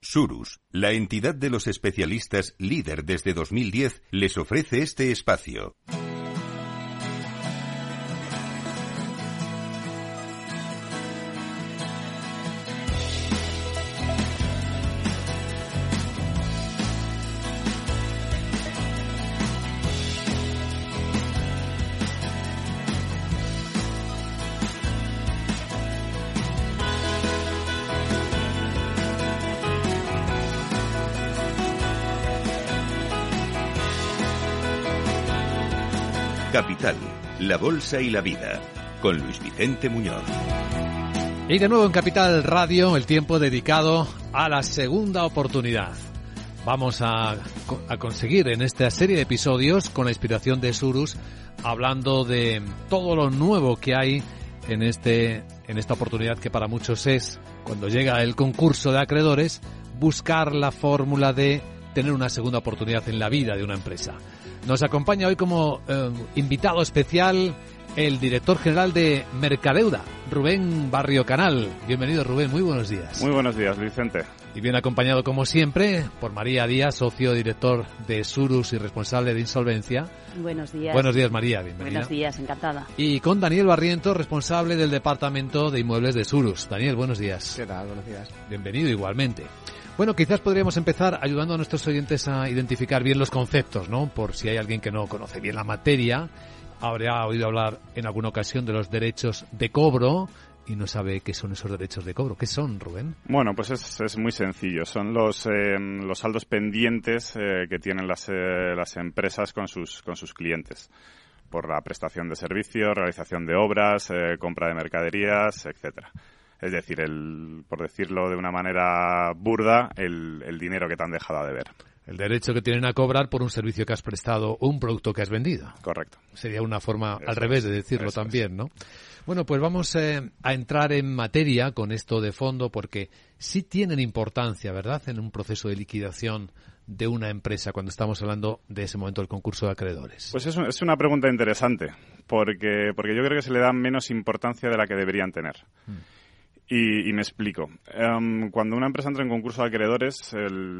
Surus, la entidad de los especialistas líder desde 2010, les ofrece este espacio. Capital, la bolsa y la vida, con Luis Vicente Muñoz. Y de nuevo en Capital Radio, el tiempo dedicado a la segunda oportunidad. Vamos a conseguir en esta serie de episodios, con la inspiración de Surus, hablando de todo lo nuevo que hay en esta oportunidad que para muchos es, cuando llega el concurso de acreedores, buscar la fórmula de tener una segunda oportunidad en la vida de una empresa. Nos acompaña hoy como invitado especial el director general de Mercadeuda, Rubén Barrio Canal. Bienvenido, Rubén, muy buenos días. Muy buenos días, Vicente. Y bien acompañado, como siempre, por María Díaz, socio director de Surus y responsable de insolvencia. Buenos días. Buenos días, María, bienvenida. Buenos días, encantada. Y con Daniel Barriento, responsable del departamento de inmuebles de Surus. Daniel, buenos días. ¿Qué tal? Buenos días. Bienvenido igualmente. Bueno, quizás podríamos empezar ayudando a nuestros oyentes a identificar bien los conceptos, ¿no? Por si hay alguien que no conoce bien la materia, habrá oído hablar en alguna ocasión de los derechos de cobro y no sabe qué son esos derechos de cobro. ¿Qué son, Rubén? Bueno, pues es muy sencillo. Son los saldos pendientes que tienen las empresas con sus clientes por la prestación de servicios, realización de obras, compra de mercaderías, etcétera. Es decir, por decirlo de una manera burda, el dinero que te han dejado de ver. El derecho que tienen a cobrar por un servicio que has prestado o un producto que has vendido. Correcto. Sería una forma al revés de decirlo también, ¿no? Bueno, pues vamos a entrar en materia con esto de fondo porque sí tienen importancia, ¿verdad?, en un proceso de liquidación de una empresa cuando estamos hablando de ese momento del concurso de acreedores. Pues es una pregunta interesante porque yo creo que se le da menos importancia de la que deberían tener. Y me explico. Cuando una empresa entra en concurso de acreedores,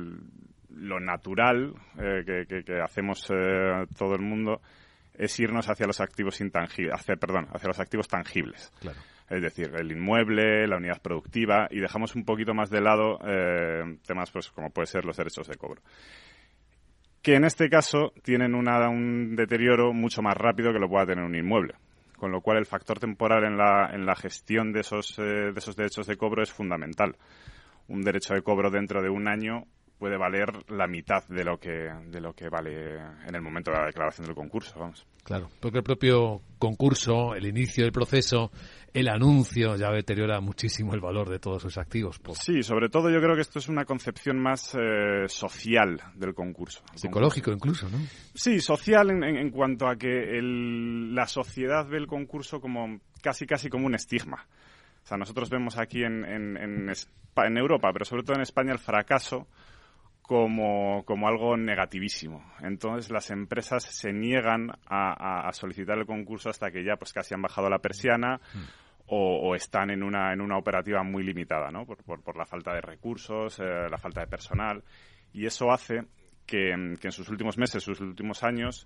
lo natural que hacemos todo el mundo es irnos hacia los activos intangibles, hacia los activos tangibles. Claro. Es decir, el inmueble, la unidad productiva, y dejamos un poquito más de lado temas pues como puede ser los derechos de cobro, que en este caso tienen un deterioro mucho más rápido que lo pueda tener un inmueble. Con lo cual el factor temporal en la gestión de esos derechos de cobro es fundamental. Un derecho de cobro dentro de un año puede valer la mitad de lo que vale en el momento de la declaración del concurso, vamos. Claro, porque el propio concurso, el inicio del proceso, el anuncio ya deteriora muchísimo el valor de todos esos activos. Sí, sobre todo yo creo que esto es una concepción más social del concurso. Psicológico incluso, ¿no? Sí, social en cuanto a que la sociedad ve el concurso como casi como un estigma. O sea, nosotros vemos aquí en Europa, pero sobre todo en España, el fracaso como algo negativísimo. Entonces las empresas se niegan a solicitar el concurso hasta que ya pues casi han bajado la persiana o están en una operativa muy limitada, ¿no? Por la falta de recursos, la falta de personal, y eso hace que en sus últimos meses, sus últimos años,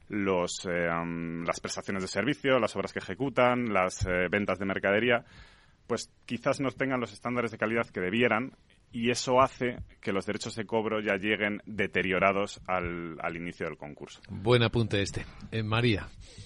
las prestaciones de servicio, las obras que ejecutan, las ventas de mercadería, pues quizás no tengan los estándares de calidad que debieran. Y eso hace que los derechos de cobro ya lleguen deteriorados al inicio del concurso. Buen apunte este. María.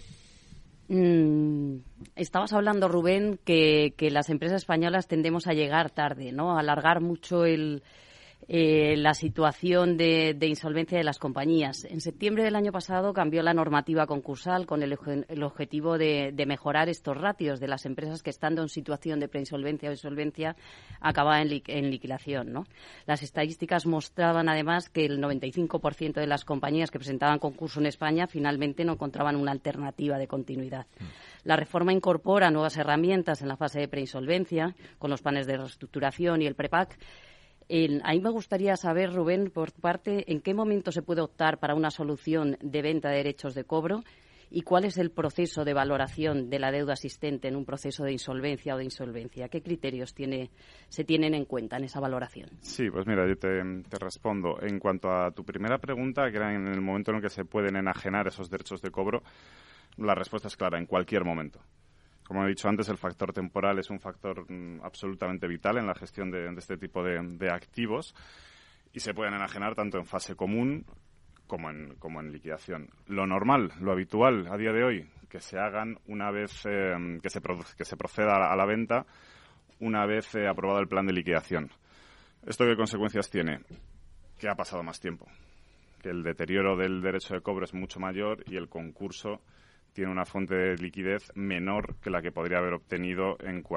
Estabas hablando, Rubén, que las empresas españolas tendemos a llegar tarde, ¿no? A alargar mucho la situación de insolvencia de las compañías. En septiembre del año pasado cambió la normativa concursal con el objetivo de mejorar estos ratios de las empresas que, estando en situación de preinsolvencia o insolvencia, acababan en liquidación, ¿no? Las estadísticas mostraban además que el 95% de las compañías que presentaban concurso en España finalmente no encontraban una alternativa de continuidad. La reforma incorpora nuevas herramientas en la fase de preinsolvencia con los planes de reestructuración y el PREPAC. A mí me gustaría saber, Rubén, por tu parte, ¿en qué momento se puede optar para una solución de venta de derechos de cobro ¿Y cuál es el proceso de valoración de la deuda existente en un proceso de insolvencia o de insolvencia? ¿Qué criterios se tienen en cuenta en esa valoración? Sí, pues mira, yo te respondo. En cuanto a tu primera pregunta, que era en el momento en el que se pueden enajenar esos derechos de cobro, la respuesta es clara, en cualquier momento. Como he dicho antes, el factor temporal es un factor absolutamente vital en la gestión de este tipo de activos y se pueden enajenar tanto en fase común como en liquidación. Lo normal, lo habitual a día de hoy, que se hagan una vez que se proceda a la venta, una vez aprobado el plan de liquidación. ¿Esto qué consecuencias tiene? Que ha pasado más tiempo, que el deterioro del derecho de cobro es mucho mayor y el concurso tiene una fuente de liquidez menor que la que podría haber obtenido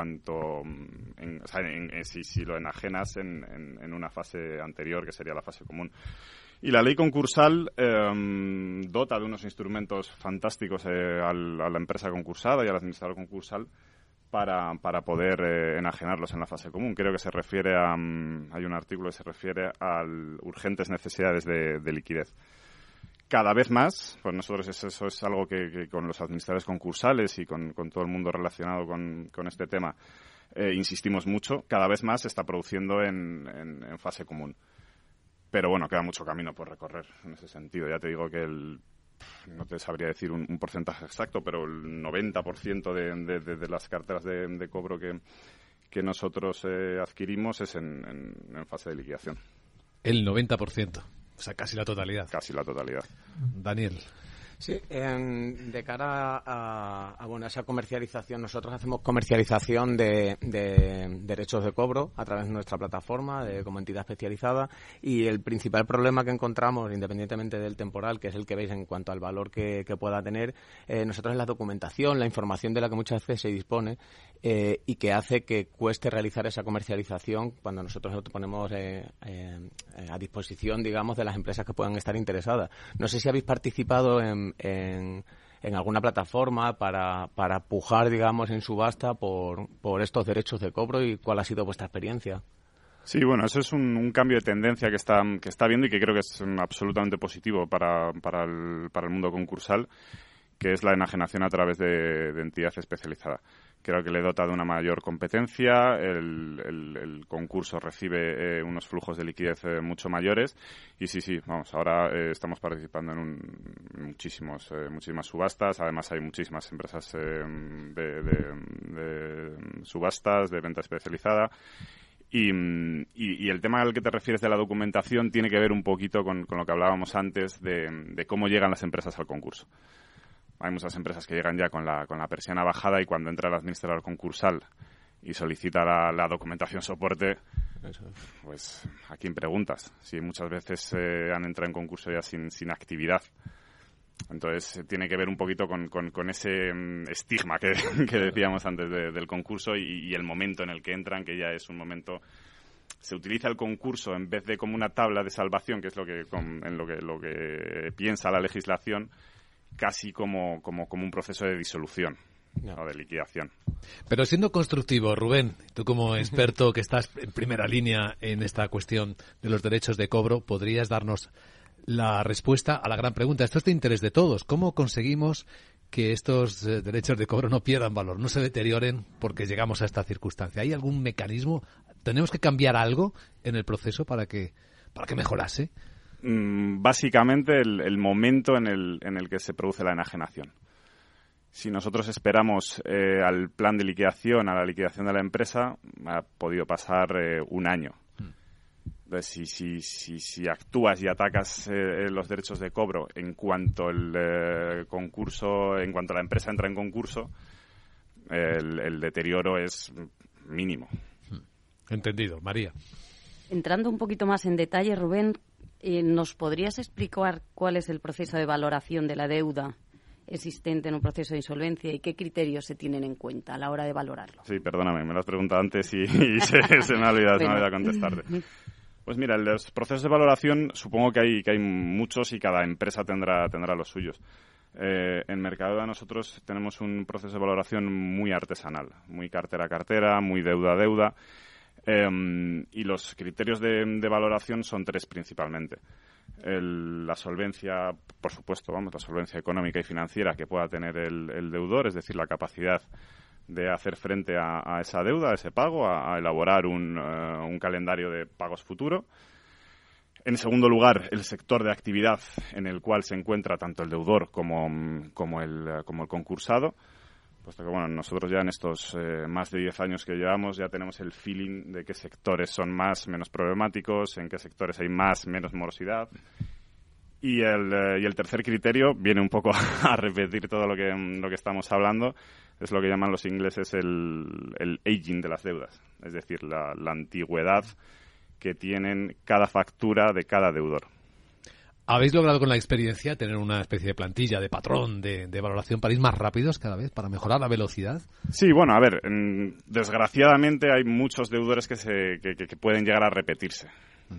si lo enajenas en una fase anterior, que sería la fase común. Y la ley concursal dota de unos instrumentos fantásticos a la empresa concursada y al administrador concursal para poder enajenarlos en la fase común. Creo que se refiere hay un artículo que se refiere a urgentes necesidades de liquidez. Cada vez más, pues nosotros eso es algo que con los administradores concursales y con todo el mundo relacionado con este tema insistimos mucho, cada vez más se está produciendo en fase común. Pero bueno, queda mucho camino por recorrer en ese sentido. Ya te digo que no te sabría decir un porcentaje exacto, pero el 90% de las carteras de cobro que nosotros adquirimos es en fase de liquidación. El 90%. O sea, casi la totalidad. Casi la totalidad. Daniel. Sí, de cara a esa comercialización, nosotros hacemos comercialización de derechos de cobro a través de nuestra plataforma como entidad especializada, y el principal problema que encontramos, independientemente del temporal, que es el que veis en cuanto al valor que pueda tener, nosotros es la documentación, la información de la que muchas veces se dispone y que hace que cueste realizar esa comercialización cuando nosotros lo ponemos a disposición, digamos, de las empresas que puedan estar interesadas. No sé si habéis participado en alguna plataforma para pujar, digamos, en subasta por estos derechos de cobro, y cuál ha sido vuestra experiencia. Sí, bueno, eso es un cambio de tendencia que está viendo y que creo que es absolutamente positivo para el mundo concursal, que es la enajenación a través de entidad especializada. Creo que le dota de una mayor competencia, el concurso recibe unos flujos de liquidez mucho mayores y sí, vamos, ahora estamos participando en muchísimas subastas. Además hay muchísimas empresas de subastas, de venta especializada. Y el tema al que te refieres de la documentación tiene que ver un poquito con lo que hablábamos antes de cómo llegan las empresas al concurso. Hay muchas empresas que llegan ya con la persiana bajada, y cuando entra el administrador concursal y solicita la documentación soporte, pues ¿a quién preguntas? Si muchas veces han entrado en concurso ya sin actividad. Entonces tiene que ver un poquito con ese estigma que decíamos antes del concurso y el momento en el que entran, que ya es un momento. Se utiliza el concurso en vez de como una tabla de salvación, que es lo que piensa la legislación, casi como un proceso de disolución o de liquidación. Pero siendo constructivo, Rubén, tú como experto que estás en primera línea en esta cuestión de los derechos de cobro, ¿podrías darnos la respuesta a la gran pregunta? Esto es de interés de todos. ¿Cómo conseguimos que estos derechos de cobro no pierdan valor, no se deterioren porque llegamos a esta circunstancia? ¿Hay algún mecanismo? ¿Tenemos que cambiar algo en el proceso para que mejorase? Básicamente el momento en el que se produce la enajenación. Si nosotros esperamos al plan de liquidación, a la liquidación de la empresa, ha podido pasar un año. Entonces, si actúas y atacas los derechos de cobro en cuanto la empresa entra en concurso, el deterioro es mínimo. Entendido. María. Entrando un poquito más en detalle, Rubén, ¿nos podrías explicar cuál es el proceso de valoración de la deuda existente en un proceso de insolvencia y qué criterios se tienen en cuenta a la hora de valorarlo? Sí, perdóname, me lo has preguntado antes y se me ha olvidado contestarte. Pues mira, los procesos de valoración supongo que hay muchos y cada empresa tendrá los suyos. En Mercadona nosotros tenemos un proceso de valoración muy artesanal, muy cartera a cartera, muy deuda a deuda. Y los criterios de valoración son tres principalmente. la solvencia, por supuesto, la solvencia económica y financiera que pueda tener el deudor, es decir, la capacidad de hacer frente a esa deuda, a ese pago, a elaborar un calendario de pagos futuro. En segundo lugar, el sector de actividad en el cual se encuentra tanto el deudor como el concursado. Puesto que, nosotros ya en estos más de 10 años que llevamos ya tenemos el feeling de qué sectores son menos problemáticos, en qué sectores hay menos morosidad. Y el tercer criterio viene un poco a repetir todo lo que estamos hablando. Es lo que llaman los ingleses el aging de las deudas. Es decir, la antigüedad que tienen cada factura de cada deudor. ¿Habéis logrado con la experiencia tener una especie de plantilla, de patrón, de valoración para ir más rápidos cada vez, para mejorar la velocidad? Sí, a ver, desgraciadamente hay muchos deudores que pueden llegar a repetirse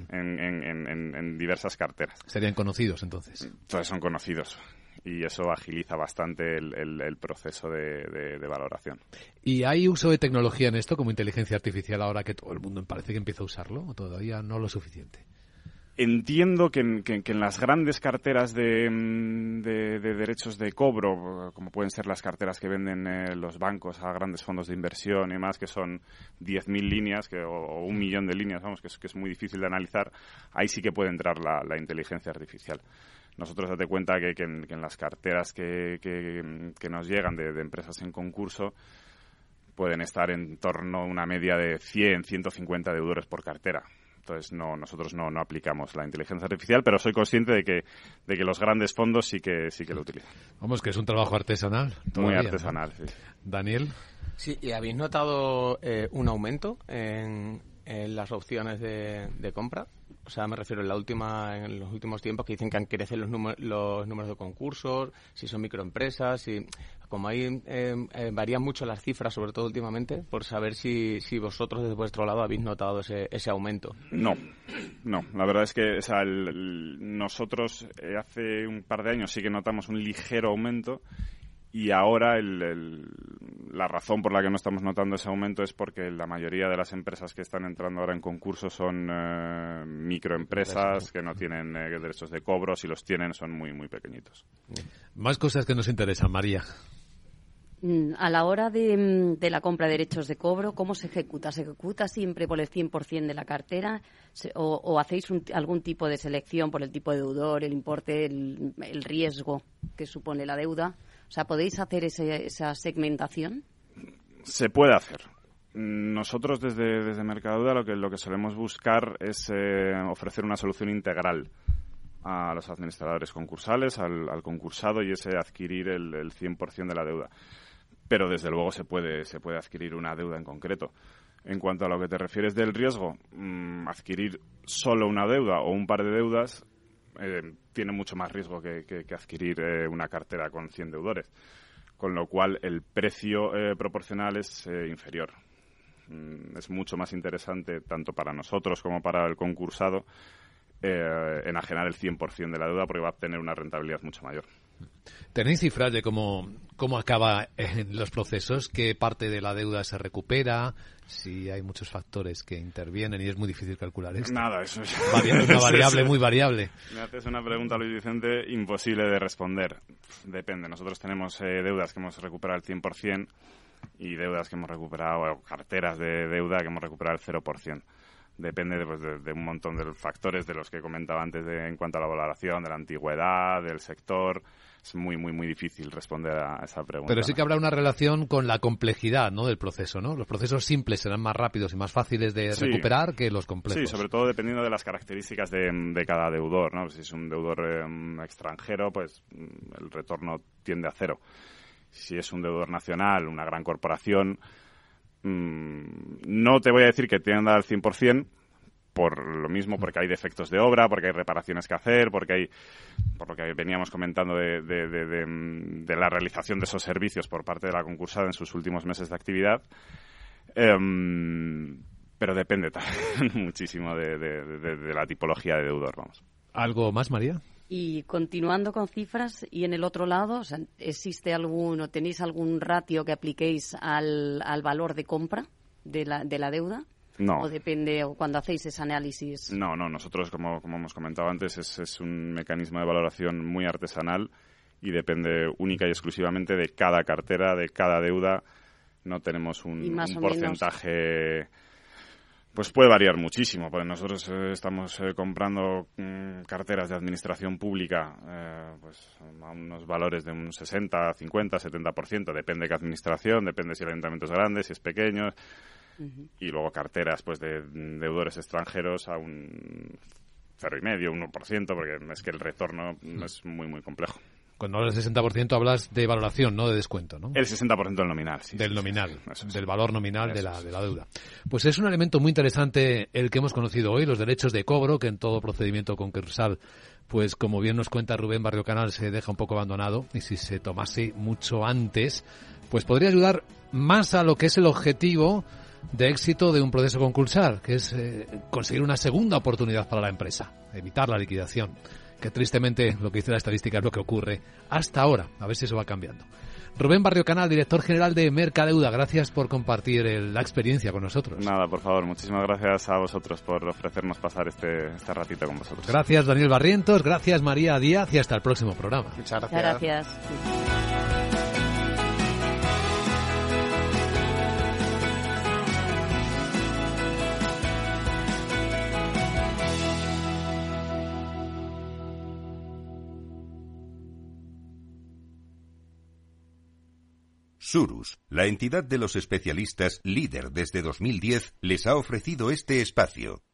en diversas carteras. ¿Serían conocidos entonces? Entonces son conocidos. Y eso agiliza bastante el proceso de valoración. ¿Y hay uso de tecnología en esto, como inteligencia artificial, ahora que todo el mundo parece que empieza a usarlo, o todavía no lo suficiente? Entiendo que en las grandes carteras de derechos de cobro, como pueden ser las carteras que venden los bancos a grandes fondos de inversión y más, que son 10.000 líneas o 1 millón de líneas, que es muy difícil de analizar, ahí sí que puede entrar la inteligencia artificial. Nosotros date cuenta que en las carteras que nos llegan de empresas en concurso pueden estar en torno a una media de 100, 150 deudores por cartera. Entonces nosotros no aplicamos la inteligencia artificial, pero soy consciente de que los grandes fondos sí que lo utilizan. Vamos, que es un trabajo artesanal. Todavía, muy artesanal, ¿no? Sí. Daniel. Sí, ¿y habéis notado un aumento en las opciones de compra? O sea, me refiero en los últimos tiempos que dicen que han crecido los números de concursos, si son microempresas, como ahí varían mucho las cifras, sobre todo últimamente, por saber si vosotros desde vuestro lado habéis notado ese aumento. No, la verdad es que nosotros hace un par de años sí que notamos un ligero aumento. Y ahora la razón por la que no estamos notando ese aumento es porque la mayoría de las empresas que están entrando ahora en concurso son microempresas que no tienen derechos de cobro. Si los tienen, son muy, muy pequeñitos. Más cosas que nos interesan, María. A la hora de la compra de derechos de cobro, ¿cómo se ejecuta? ¿Se ejecuta siempre por el 100% de la cartera o hacéis algún tipo de selección por el tipo de deudor, el importe, el riesgo que supone la deuda? O sea, ¿podéis hacer esa segmentación? Se puede hacer. Nosotros desde Mercadeuda lo que solemos buscar es ofrecer una solución integral a los administradores concursales, al concursado, y ese adquirir el 100% de la deuda. Pero desde luego se puede adquirir una deuda en concreto. En cuanto a lo que te refieres del riesgo, adquirir solo una deuda o un par de deudas tiene mucho más riesgo que adquirir una cartera con 100 deudores, con lo cual el precio proporcional es inferior. Es mucho más interesante, tanto para nosotros como para el concursado, enajenar el 100% de la deuda, porque va a obtener una rentabilidad mucho mayor. ¿Tenéis cifras de cómo acaba en los procesos? ¿Qué parte de la deuda se recupera? Si hay muchos factores que intervienen y es muy difícil calcular esto. Nada, eso es una variable muy variable. Me haces una pregunta, Luis Vicente, imposible de responder. Depende. Nosotros tenemos deudas que hemos recuperado al 100% y deudas que hemos recuperado, o carteras de deuda que hemos recuperado al 0%. Depende de un montón de factores de los que comentaba antes en cuanto a la valoración, de la antigüedad, del sector. Es muy, muy, muy difícil responder a esa pregunta. Pero sí que habrá una relación con la complejidad, ¿no?, del proceso, ¿no? Los procesos simples serán más rápidos y más fáciles de recuperar que los complejos. Sí, sobre todo dependiendo de las características de cada deudor, ¿no? Si es un deudor extranjero, pues el retorno tiende a cero. Si es un deudor nacional, una gran corporación, no te voy a decir que tienda al 100%, por lo mismo, porque hay defectos de obra, porque hay reparaciones que hacer, por lo que veníamos comentando de la realización de esos servicios por parte de la concursada en sus últimos meses de actividad. Pero depende muchísimo de la tipología de deudor, vamos. ¿Algo más, María? Y continuando con cifras, y en el otro lado, o sea, ¿tenéis algún ratio que apliquéis al valor de compra de la deuda? No. ¿O depende, o cuando hacéis ese análisis? No, nosotros, como hemos comentado antes, es un mecanismo de valoración muy artesanal y depende única y exclusivamente de cada cartera, de cada deuda. No tenemos un porcentaje... Pues puede variar muchísimo, porque nosotros estamos comprando carteras de administración pública pues a unos valores de un 60, 50, 70%. Depende de qué administración, depende si el ayuntamiento es grande, si es pequeño. Uh-huh. Y luego carteras pues de deudores extranjeros a un 0,5, 1%, porque es que el retorno es muy, muy complejo. Cuando hablas de 60% hablas de valoración, no de descuento, ¿no? El 60% del nominal, sí. Del nominal, es. Del valor nominal de la deuda. Pues es un elemento muy interesante el que hemos conocido hoy, los derechos de cobro, que en todo procedimiento concursal, pues como bien nos cuenta Rubén Barrio Canal, se deja un poco abandonado, y si se tomase mucho antes, pues podría ayudar más a lo que es el objetivo de éxito de un proceso concursal, que es conseguir una segunda oportunidad para la empresa, evitar la liquidación. Que tristemente lo que dice la estadística es lo que ocurre hasta ahora. A ver si eso va cambiando. Rubén Barrio Canal, director general de Mercadeuda, gracias por compartir la experiencia con nosotros. Nada, por favor, muchísimas gracias a vosotros por ofrecernos pasar este ratito con vosotros. Gracias, Daniel Barrientos, gracias, María Díaz, y hasta el próximo programa. Muchas gracias. Muchas gracias. Surus, la entidad de los especialistas líder desde 2010, les ha ofrecido este espacio.